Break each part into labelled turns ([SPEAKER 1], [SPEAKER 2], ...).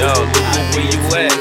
[SPEAKER 1] Yo, Lucas, where you at?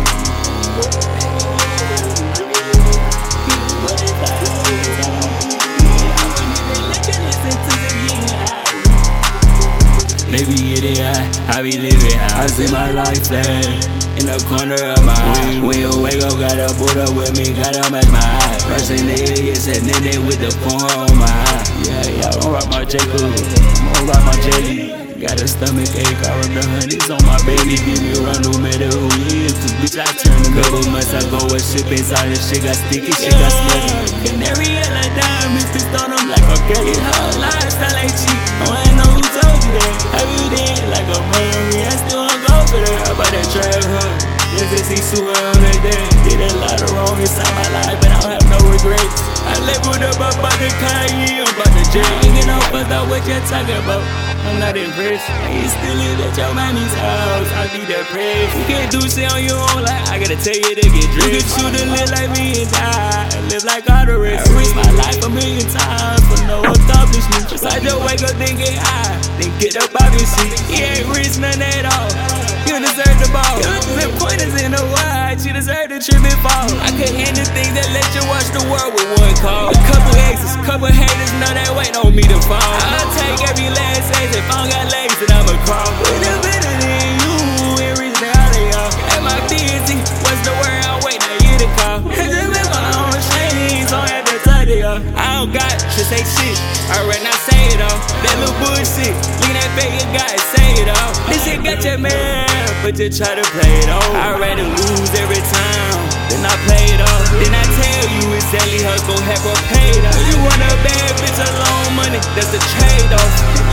[SPEAKER 2] Maybe it is I be living. I see my life flash in the corner of my eye. When you wake up, gotta put up with me, gotta match my eye. First thing they hear, said nene with the porn on my eye. Yeah, I don't rock my Jacob, I don't rock my jelly. Got a stomach ache, I rub the honeys on my baby. Give me a run no matter who he is, cause bitch I turn him. Couple months ago, a shit inside this shit got sticky, shit got smelly. Canary yellow diamonds, fist on them like a Kelly. Her lifestyle ain't cheap, I ain't know who told you that. I be dead like a memory, I still wanna go for that. How about that trap, huh? Just to see Sue on that day. Did a lot of wrong inside my life, but I don't have no regrets. I leveled up about the Kanye, about the J. Hanging off about what you're talking about. I'm not impressed. You still live at your mommy's house, I be depressed. You can't do shit on your own, like I gotta tell you to get dressed. You can shoot and live like me and die, and live like all the rest. I risked my life a million times for no accomplishment. Just I just wake up, then get high, then get up out your seat. He ain't risked none at all. You deserve the ball. The pointers in the wide, you deserve the trip and fall. I could handle things that let you watch the world with one call. A couple exes, couple haters, know that wait on me to fall. I'll take every last ace if I don't got legs, then I'ma crawl. With a better than you, and reach the alley, y'all. Am I busy? What's the word? I'm waiting to hear the call. Just live on my own chains, so I have to tell it, y'all. I don't got to say shit, I rather not say it all. That little bullshit, look at that fake, you gotta say it all. This shit got your man, but you try to play it off. I'd rather lose every time than I play it off. Then I tell you exactly how it's gon' have her paid off. You want a bad bitch alone money, that's the trade-off.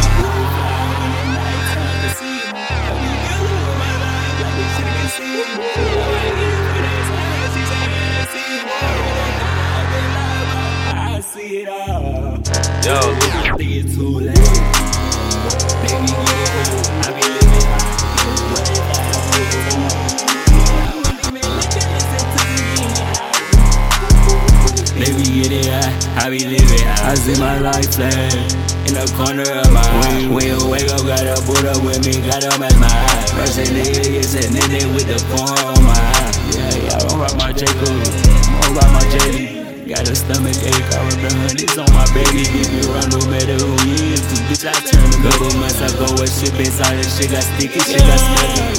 [SPEAKER 2] I see it all.
[SPEAKER 1] Yo,
[SPEAKER 2] I think it's too late. Baby, yeah, I be living. Maybe it is I be living. I see my life flash in the corner of my eye. When you wake up, gotta put up with me, gotta match my eye. First thing they hear, said nene with the porn on my eye. Yeah, I don't rock my Jacob, I don't rock my jelly. Got a stomach ache, I rub the honeys on my baby. Give me a run no matter who he is, cause bitch I turn him. Couple months ago, a shit inside this shit got sticky, shit got smelly.